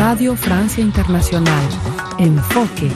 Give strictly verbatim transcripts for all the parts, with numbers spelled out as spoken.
Radio Francia Internacional. Enfoque.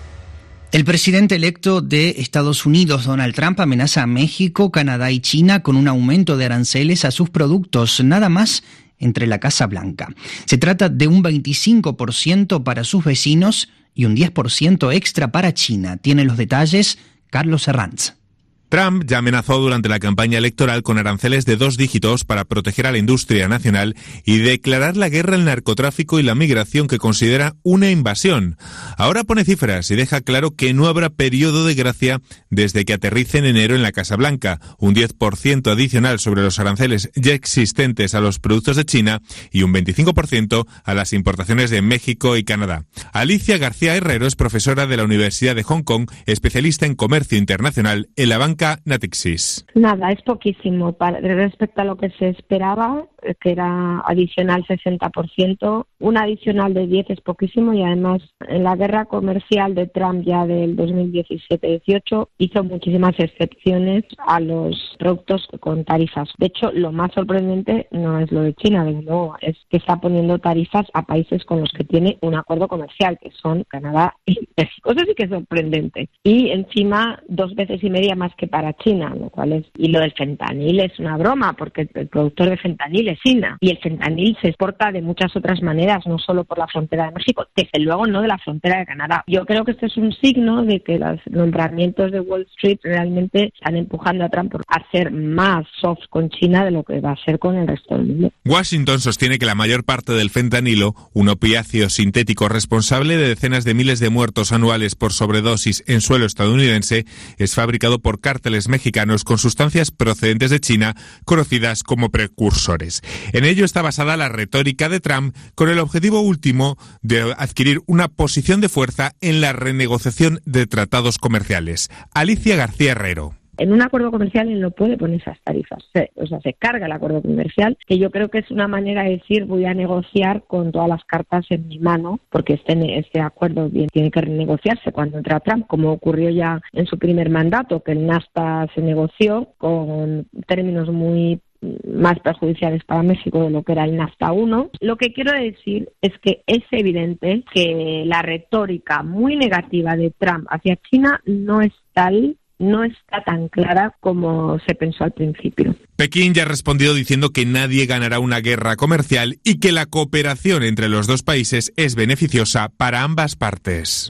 El presidente electo de Estados Unidos, Donald Trump, amenaza a México, Canadá y China con un aumento de aranceles a sus productos, nada más entre la Casa Blanca. Se trata de un veinticinco por ciento para sus vecinos y un diez por ciento extra para China. Tiene los detalles Carlos Herranz. Trump ya amenazó durante la campaña electoral con aranceles de dos dígitos para proteger a la industria nacional y declarar la guerra al narcotráfico y la migración que considera una invasión. Ahora pone cifras y deja claro que no habrá periodo de gracia desde que aterrice en enero en la Casa Blanca, un diez por ciento adicional sobre los aranceles ya existentes a los productos de China y un veinticinco por ciento a las importaciones de México y Canadá. Alicia García Herrero es profesora de la Universidad de Hong Kong, especialista en comercio internacional en la banca Natixis. Nada, es poquísimo para, respecto a lo que se esperaba, que era adicional sesenta por ciento. Un adicional de diez es poquísimo y además en la guerra comercial de Trump ya del dos mil diecisiete dieciocho hizo muchísimas excepciones a los productos con tarifas. De hecho, lo más sorprendente no es lo de China, desde luego, es que está poniendo tarifas a países con los que tiene un acuerdo comercial, que son Canadá y México. Eso sí que es sorprendente. Y encima dos veces y media más que para China, lo cual es... Y lo del fentanil es una broma, porque el productor de fentanil es China. Y el fentanil se exporta de muchas otras maneras, no solo por la frontera de México, desde luego no de la frontera de Canadá. Yo creo que este es un signo de que los nombramientos de Wall Street realmente están empujando a Trump a hacer más soft con China de lo que va a hacer con el resto del mundo. Washington sostiene que la mayor parte del fentanilo, un opiáceo sintético responsable de decenas de miles de muertos anuales por sobredosis en suelo estadounidense, es fabricado por cárteles mexicanos con sustancias procedentes de China, conocidas como precursores. En ello está basada la retórica de Trump, con el objetivo último de adquirir una posición de fuerza en la renegociación de tratados comerciales. Alicia García Herrero. En un acuerdo comercial él no puede poner esas tarifas, se, o sea, se carga el acuerdo comercial, que yo creo que es una manera de decir voy a negociar con todas las cartas en mi mano, porque este, este acuerdo bien tiene que renegociarse cuando entra Trump, como ocurrió ya en su primer mandato, que el NAFTA se negoció con términos muy más perjudiciales para México de lo que era el NAFTA uno. Lo que quiero decir es que es evidente que la retórica muy negativa de Trump hacia China no es tal no está tan clara como se pensó al principio. Pekín ya ha respondido diciendo que nadie ganará una guerra comercial y que la cooperación entre los dos países es beneficiosa para ambas partes.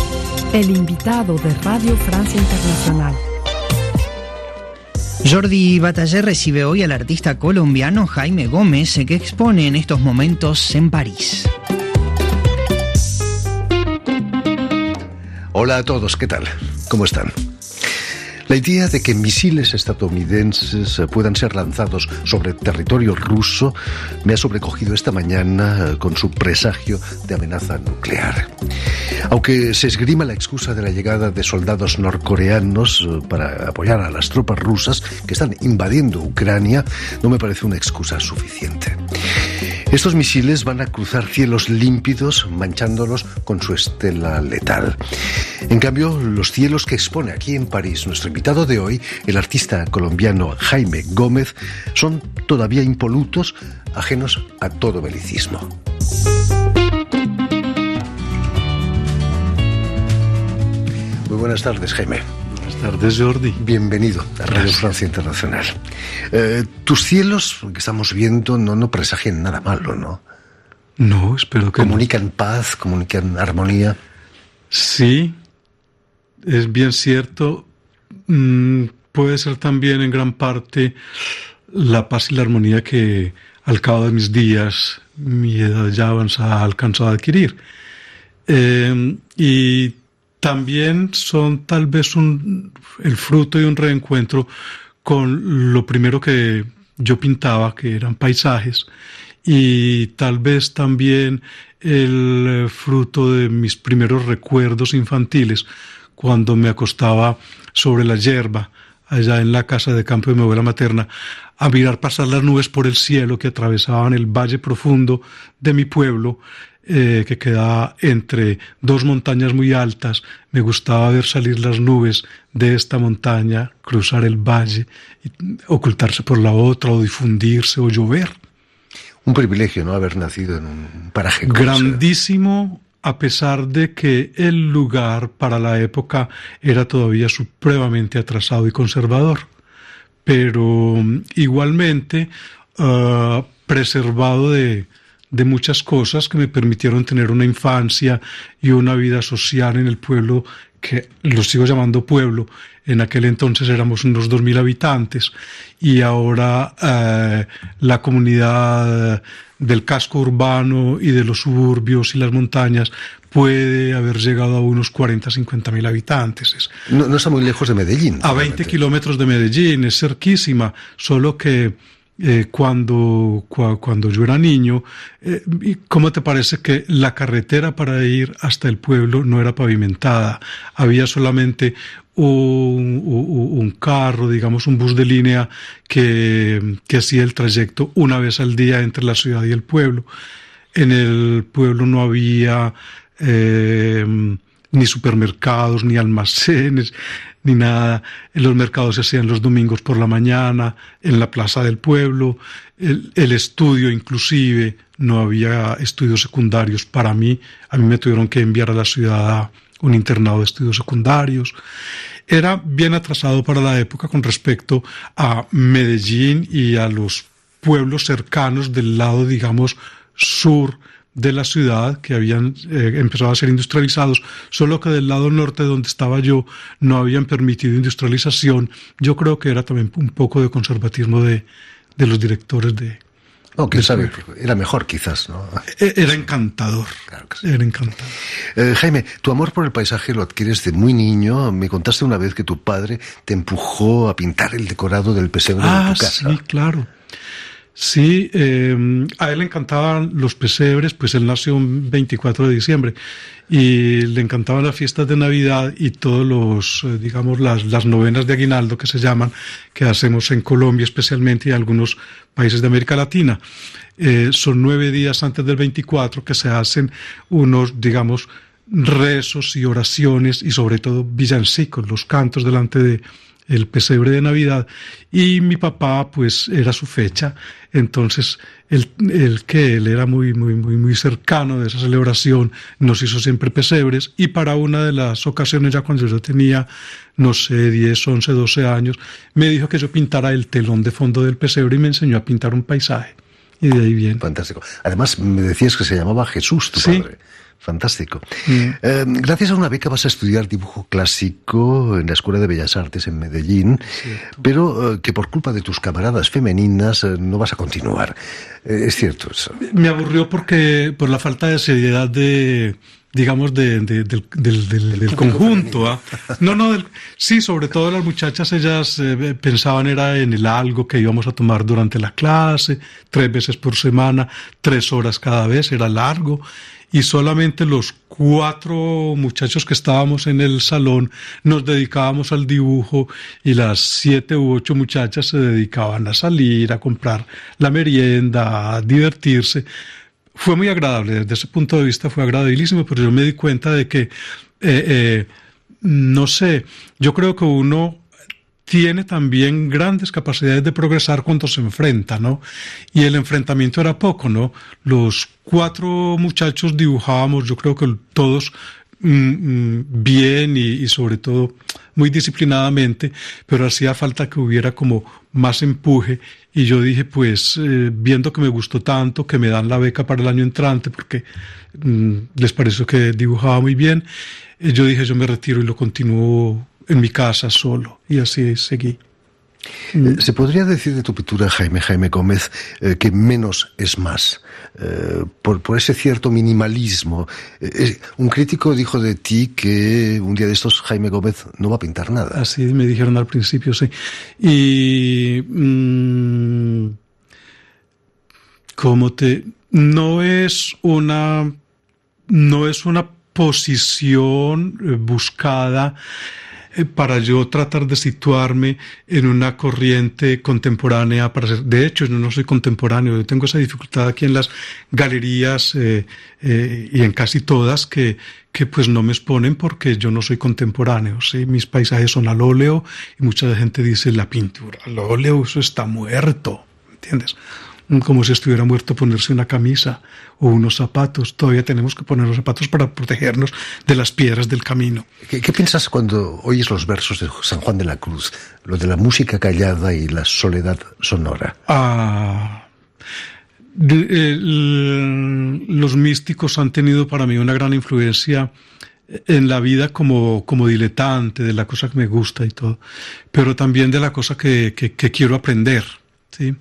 El invitado de Radio Francia Internacional. Jordi Bataller recibe hoy al artista colombiano Jaime Gómez, que expone en estos momentos en París. Hola a todos, ¿qué tal? ¿Cómo están? La idea de que misiles estadounidenses puedan ser lanzados sobre territorio ruso me ha sobrecogido esta mañana con su presagio de amenaza nuclear. Aunque se esgrima la excusa de la llegada de soldados norcoreanos para apoyar a las tropas rusas que están invadiendo Ucrania, no me parece una excusa suficiente. Estos misiles van a cruzar cielos límpidos, manchándolos con su estela letal. En cambio, los cielos que expone aquí en París nuestro invitado de hoy, el artista colombiano Jaime Gómez, son todavía impolutos, ajenos a todo belicismo. Muy buenas tardes, Jaime. Buenas tardes, Jordi. Bienvenido a Radio Francia Internacional. Eh, tus cielos que estamos viendo no, no presagian nada malo, ¿no? No, espero que comunican no. paz, comunican armonía. Sí, es bien cierto. Mm, puede ser también en gran parte la paz y la armonía que al cabo de mis días, mi edad ya avanzada, ha alcanzado a adquirir. Eh, y también son tal vez un, el fruto de un reencuentro con lo primero que yo pintaba, que eran paisajes, y tal vez también el fruto de mis primeros recuerdos infantiles, cuando me acostaba sobre la hierba, allá en la casa de campo de mi abuela materna, a mirar pasar las nubes por el cielo que atravesaban el valle profundo de mi pueblo, eh, que quedaba entre dos montañas muy altas. Me gustaba ver salir las nubes de esta montaña, cruzar el valle, y ocultarse por la otra, o difundirse, o llover. Un privilegio, ¿no?, haber nacido en un paraje como grandísimo, a pesar de que el lugar para la época era todavía supremamente atrasado y conservador, pero igualmente uh, preservado de, de muchas cosas que me permitieron tener una infancia y una vida social en el pueblo, que lo sigo llamando pueblo. En aquel entonces éramos unos dos mil habitantes y ahora eh, la comunidad del casco urbano y de los suburbios y las montañas puede haber llegado a unos cuarenta, cincuenta mil habitantes. Es, no, no está muy lejos de Medellín. A veinte kilómetros de Medellín, es cerquísima, solo que Eh, cuando, cu- cuando yo era niño, eh, ¿cómo te parece que la carretera para ir hasta el pueblo no era pavimentada? Había solamente un, un, un carro, digamos un bus de línea que, que hacía el trayecto una vez al día entre la ciudad y el pueblo. En el pueblo no había eh, ni supermercados, ni almacenes, ni nada. Los mercados se hacían los domingos por la mañana, en la plaza del pueblo. El, el estudio, inclusive, no había estudios secundarios para mí. A mí me tuvieron que enviar a la ciudad a un internado de estudios secundarios. Era bien atrasado para la época con respecto a Medellín y a los pueblos cercanos del lado, digamos, sur de la ciudad, que habían eh, empezado a ser industrializados, solo que del lado norte donde estaba yo no habían permitido industrialización. Yo creo que era también un poco de conservatismo de, de los directores de... No, quién sabe, era mejor quizás, ¿no? Era encantador, claro que sí. Era encantador. Eh, Jaime, tu amor por el paisaje lo adquieres de muy niño. Me contaste una vez que tu padre te empujó a pintar el decorado del pesebre ah, de tu casa. Sí, claro. Sí, eh, a él le encantaban los pesebres, pues él nació un veinticuatro de diciembre y le encantaban las fiestas de Navidad y todos los, eh, digamos, las, las novenas de aguinaldo que se llaman, que hacemos en Colombia especialmente y en algunos países de América Latina. Eh, son nueve días antes del veinticuatro que se hacen unos, digamos, rezos y oraciones y sobre todo villancicos, los cantos delante de el pesebre de Navidad, y mi papá pues era su fecha, entonces el, el que él era muy muy muy muy cercano de esa celebración, nos hizo siempre pesebres, y para una de las ocasiones, ya cuando yo tenía no sé, diez, once, doce años, me dijo que yo pintara el telón de fondo del pesebre y me enseñó a pintar un paisaje, y de ahí viene. Fantástico. Además me decías que se llamaba Jesús, tu sí. padre. Fantástico. Mm. Eh, gracias a una beca vas a estudiar dibujo clásico en la Escuela de Bellas Artes en Medellín, cierto. pero eh, que por culpa de tus camaradas femeninas eh, no vas a continuar. Eh, es cierto eso. Me aburrió porque por la falta de seriedad de, digamos, de, de, del, del, del, del conjunto. ¿Ah? No, no, del, sí, sobre todo las muchachas, ellas eh, pensaban era en el algo que íbamos a tomar durante la clase, tres veces por semana, tres horas cada vez, era largo. Y solamente los cuatro muchachos que estábamos en el salón nos dedicábamos al dibujo y las siete u ocho muchachas se dedicaban a salir, a comprar la merienda, a divertirse. Fue muy agradable, desde ese punto de vista fue agradabilísimo, pero yo me di cuenta de que, eh, eh, no sé, yo creo que uno tiene también grandes capacidades de progresar cuando se enfrenta, ¿no? Y el enfrentamiento era poco, ¿no? Los cuatro muchachos dibujábamos, yo creo que todos mm, bien y, y sobre todo muy disciplinadamente, pero hacía falta que hubiera como más empuje, y yo dije, pues, eh, viendo que me gustó tanto, que me dan la beca para el año entrante, porque mm, les pareció que dibujaba muy bien, eh, yo dije, yo me retiro y lo continúo en mi casa solo, y así seguí. Eh, ¿Se podría decir de tu pintura, Jaime, Jaime Gómez, eh, que menos es más? Eh, por, por ese cierto minimalismo. Eh, un crítico dijo de ti que un día de estos Jaime Gómez no va a pintar nada. Así me dijeron al principio, sí. Y... Mmm, ¿cómo te...? No es una... No es una posición eh, buscada para yo tratar de situarme en una corriente contemporánea. Para ser, de hecho, yo no soy contemporáneo, yo tengo esa dificultad aquí en las galerías eh, eh, y en casi todas que, que pues no me exponen porque yo no soy contemporáneo, ¿sí? Mis paisajes son al óleo y mucha gente dice la pintura al óleo, eso está muerto, ¿entiendes? como si estuviera muerto, ponerse una camisa o unos zapatos. Todavía tenemos que poner los zapatos para protegernos de las piedras del camino. ¿Qué, qué piensas cuando oyes los versos de San Juan de la Cruz? Lo de la música callada y la soledad sonora. Ah, de, eh, los místicos han tenido para mí una gran influencia en la vida como, como diletante, de la cosa que me gusta y todo, pero también de la cosa que, que, que quiero aprender, ¿sí?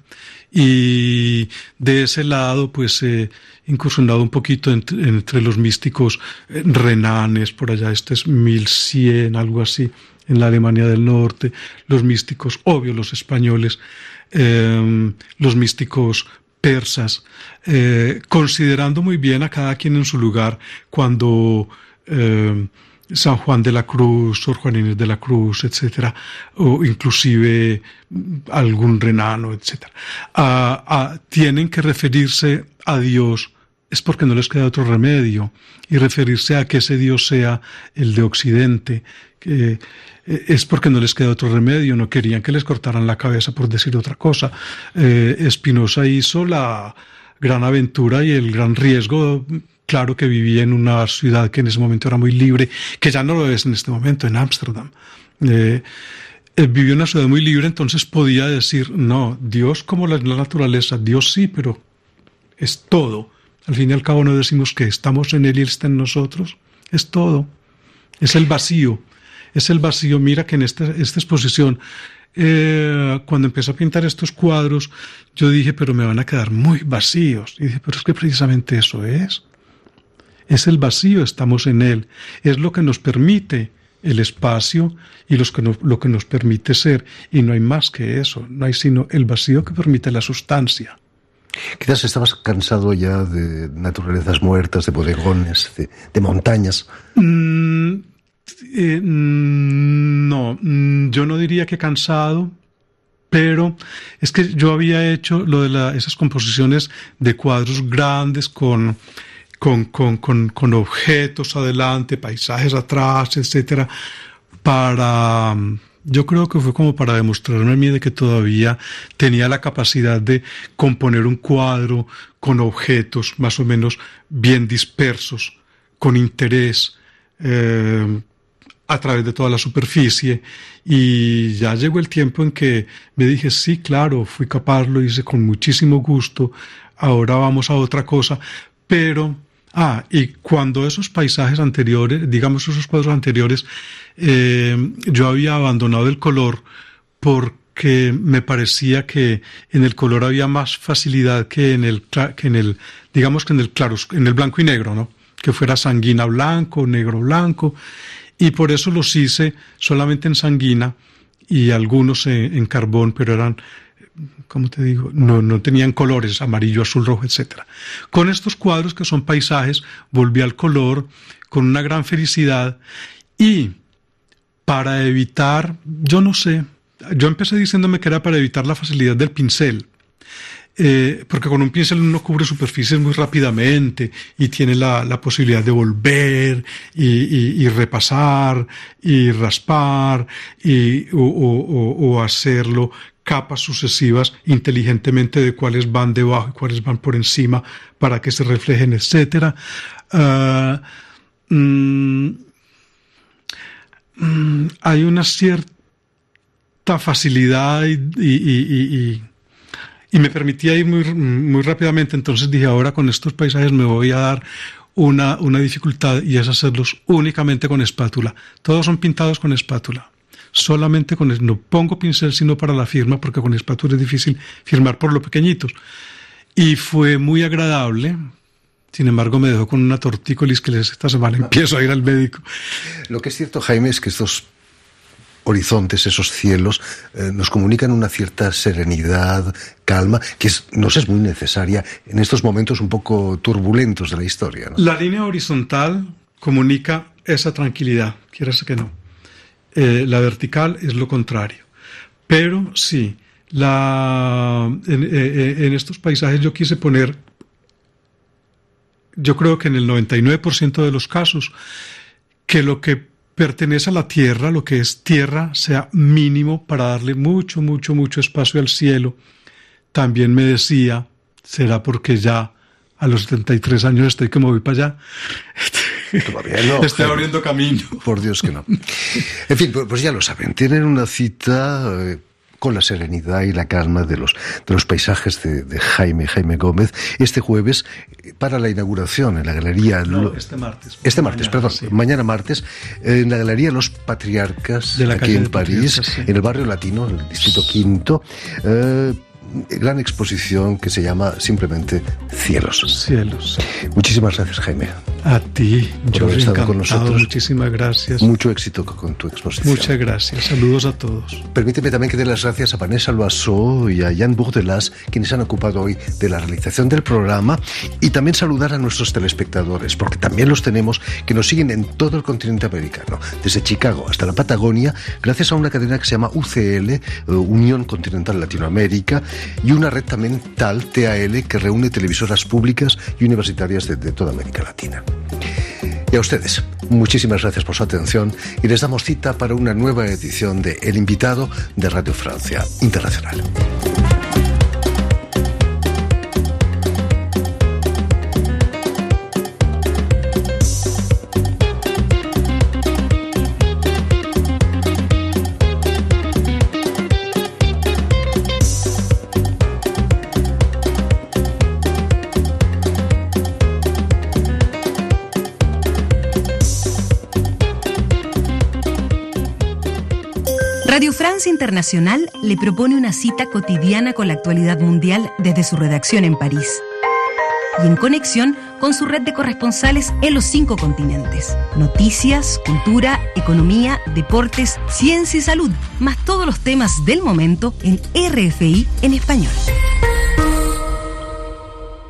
Y de ese lado, pues he eh, incursionado un poquito entre, entre los místicos eh, renanes, por allá, este es mil cien, algo así, en la Alemania del Norte, los místicos, obvio, los españoles, eh, los místicos persas, eh, considerando muy bien a cada quien en su lugar cuando Eh, San Juan de la Cruz, Sor Juana Inés de la Cruz, etcétera, o inclusive algún renano, etcétera, ah, ah, tienen que referirse a Dios, es porque no les queda otro remedio, y referirse a que ese Dios sea el de Occidente, que es porque no les queda otro remedio, no querían que les cortaran la cabeza por decir otra cosa. Eh, Spinoza hizo la gran aventura y el gran riesgo. Claro que vivía en una ciudad que en ese momento era muy libre, que ya no lo es en este momento, en Ámsterdam. Eh, eh, vivió en una ciudad muy libre, entonces podía decir, no, Dios como la, la naturaleza, Dios sí, pero es todo. Al fin y al cabo no decimos que estamos en Él y Él está en nosotros, es todo. Es el vacío, es el vacío. Mira que en esta, esta exposición, eh, cuando empecé a pintar estos cuadros, yo dije, pero me van a quedar muy vacíos. Y dije, pero es que precisamente eso es. Es el vacío, estamos en él. Es lo que nos permite el espacio y los que no, lo que nos permite ser. Y no hay más que eso. No hay sino el vacío que permite la sustancia. Quizás estabas cansado ya de naturalezas muertas, de bodegones, de, de montañas. Mm, eh, no, yo no diría que cansado, pero es que yo había hecho lo de la, esas composiciones de cuadros grandes con... Con, con, con, con objetos adelante, paisajes atrás, etcétera, para, yo creo que fue como para demostrarme a mí de que todavía tenía la capacidad de componer un cuadro con objetos más o menos bien dispersos, con interés, eh, a través de toda la superficie, y ya llegó el tiempo en que me dije, sí, claro, fui capaz, lo hice con muchísimo gusto, ahora vamos a otra cosa, pero... Ah, y cuando esos paisajes anteriores, digamos esos cuadros anteriores, eh, yo había abandonado el color porque me parecía que en el color había más facilidad que en el, que en el digamos que en el claro, en el blanco y negro, ¿no? Que fuera sanguina blanco, negro blanco, y por eso los hice solamente en sanguina y algunos en, en carbón, pero eran... ¿Cómo te digo? No, no tenían colores, amarillo, azul, rojo, etcétera. Con estos cuadros que son paisajes, volví al color con una gran felicidad y para evitar, yo no sé, yo empecé diciéndome que era para evitar la facilidad del pincel, eh, porque con un pincel uno cubre superficies muy rápidamente y tiene la, la posibilidad de volver y, y, y repasar y raspar y, o, o, o hacerlo capas sucesivas inteligentemente de cuáles van debajo y cuáles van por encima para que se reflejen, etcétera. Uh, mm, mm, hay una cierta facilidad y, y, y, y, y me permitía ir muy, muy rápidamente, entonces dije, ahora con estos paisajes me voy a dar una, una dificultad y es hacerlos únicamente con espátula. Todos son pintados con espátula. Solamente con no pongo pincel sino para la firma, porque con espátula es difícil firmar por lo pequeñitos. Y fue muy agradable. Sin embargo, me dejó con una tortícolis que esta semana empiezo a ir al médico. Lo que es cierto, Jaime, es que estos horizontes, esos cielos, eh, nos comunican una cierta serenidad, calma, que es, nos es muy necesaria en estos momentos un poco turbulentos de la historia, ¿no? La línea horizontal comunica esa tranquilidad, quieras que no. Eh, la vertical es lo contrario. Pero sí, la, en, en, en estos paisajes yo quise poner, yo creo que en el noventa y nueve por ciento de los casos, que lo que pertenece a la tierra, lo que es tierra, sea mínimo para darle mucho, mucho, mucho espacio al cielo. También me decía, será porque ya a los setenta y tres años estoy que me voy para allá. Todavía no. Estoy abriendo camino. Por Dios que no. En fin, pues ya lo saben, tienen una cita eh, con la serenidad y la calma de los, de los paisajes de, de Jaime, Jaime Gómez, este jueves para la inauguración en la Galería... No, este martes. Este martes, mañana, perdón, sí. mañana martes, en la Galería Los Patriarcas, de la aquí en París, sí. en el barrio latino, en el distrito quinto, eh, gran exposición que se llama simplemente Cielos. Cielos. Muchísimas gracias, Jaime. A ti, yo haber estado con nosotros. Muchísimas gracias. Mucho éxito con tu exposición. Muchas gracias. Saludos a todos. Permíteme también que dé las gracias a Vanessa Loiseau y a Jan Bourdelas, quienes han ocupado hoy de la realización del programa, y también saludar a nuestros telespectadores, porque también los tenemos, que nos siguen en todo el continente americano, desde Chicago hasta la Patagonia, gracias a una cadena que se llama U C L, Unión Continental Latinoamérica, y una red también TAL, T A L, que reúne televisoras públicas y universitarias de, de toda América Latina. Y a ustedes, muchísimas gracias por su atención y les damos cita para una nueva edición de El Invitado de Radio Francia Internacional. Radio Francia Internacional le propone una cita cotidiana con la actualidad mundial desde su redacción en París y en conexión con su red de corresponsales en los cinco continentes. Noticias, cultura, economía, deportes, ciencia y salud, más todos los temas del momento en R F I en español.